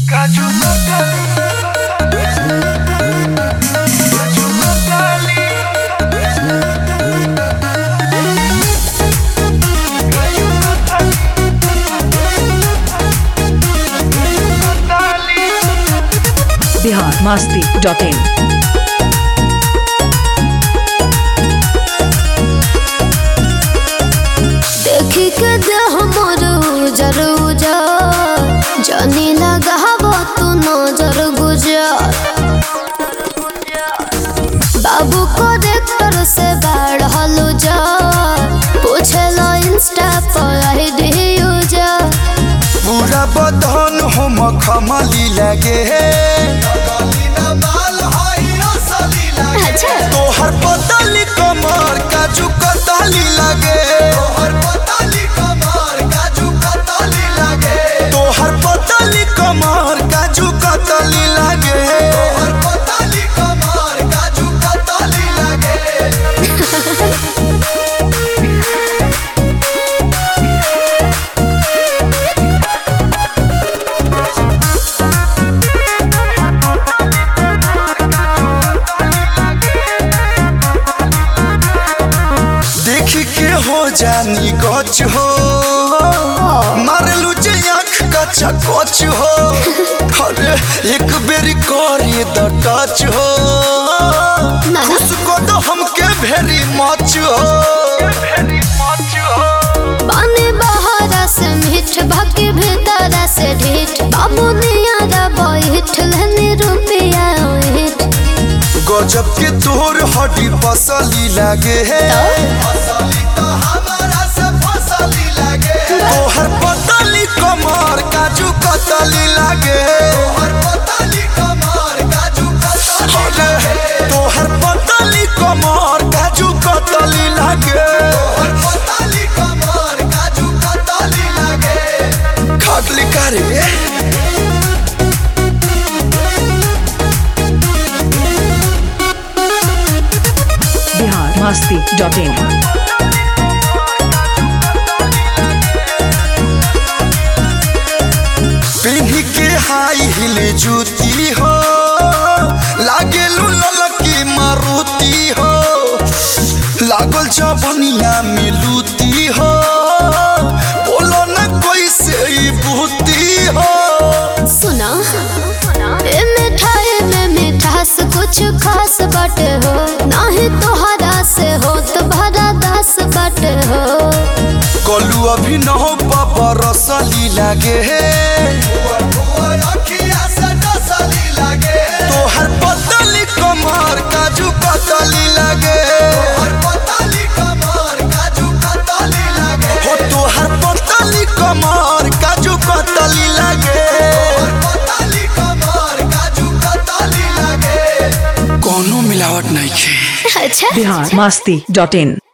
biharmasti.in देखी के दे हमर उजर उजर जानी लगावो तू नजर गुजर बाबू को डाक्टर से बढ़ल जा पूछलो इंस्टा पर आईडी यूजर पूरा बदन हम खमली लगे अच्छा तोहर पतली कमर काजू कतली लगे तोहर पतली कमर काजू कतली लगे देखी के हो जानी गच हो मारलू जे आँख का चकोच हो अरे एक बेरी करे द टच हो उसको तो हमके भेरी मच हो पानी बहारा से मीठ भके भीतर से ढीठ बाबू नियारा बैठ लेनी रुपया ओहिट गजब के तोर हड्डी पसली लगे तोहर पतली कमर काजू कतली लगे तोहर पतली कमर काजू कतली लगे खागली करे biharmasti.in पिन्ही के हाई हिल जूती हो लागे ललकी मारुति हो लागल जबनिया में लूती हो बोलो न कोई से बूती हो सुना ए मिठाई में मिठास कुछ खास बाटे हो नाही तोहरा से हो तो भरा दास बाटे हो कलू अभी न हो पापा रसली लगे तोहर पतली कमर काजू कतली लगे हो तोहर पतली कमर काजू कतली लगे कोनो मिलावट नहीं है अच्छा biharmasti.in